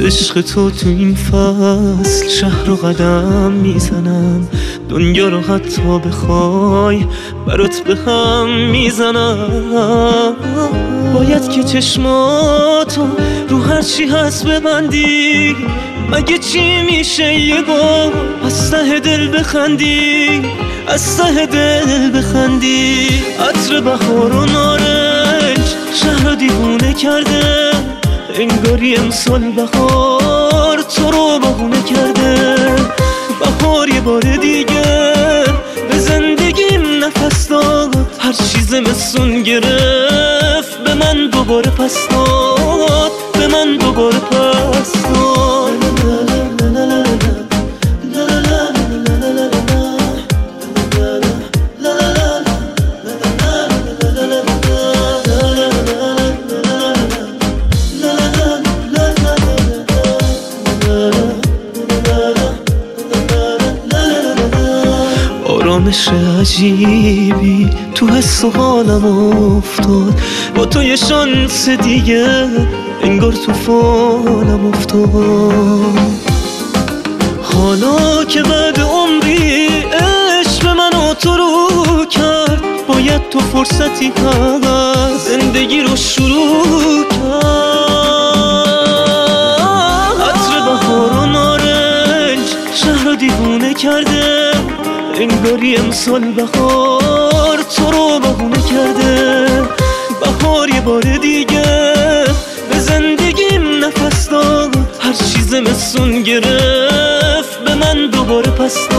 عشق تو این فصل شهر رو قدم میزنم، دنیا رو حتی بخوای برات به هم میزنم. باید که چشماتو رو هرچی هست ببندی، مگه چی میشه یه بار از ته دل بخندی، از ته دل بخندی. عطر بهار و نارنج شهر رو دیوونه کرده، انگاری امسال بهار تو رو بهونه کرده. بهار یه بار دیگه به زندگیم نفس داد، هر چیز زمستون گرفت به من دوباره پس داد، به من دوباره پس داد. آرامش عجیبی تو حس و حالم افتاد، با تو یه شانس دیگه انگار تو فالم افتاد. حالا که بعد عمری عشق به من و تو رو کرد، باید تو فرصتی هست زندگی رو شروع کرد. عطر بهار و نارنج شهر رو دیوونه کرده، انگاری امسال بهار تو رو بهونه کرده. بهار یه بار دیگه به زندگیم نفس داد، هر چیز زمستون گرفت به من دوباره پس داد.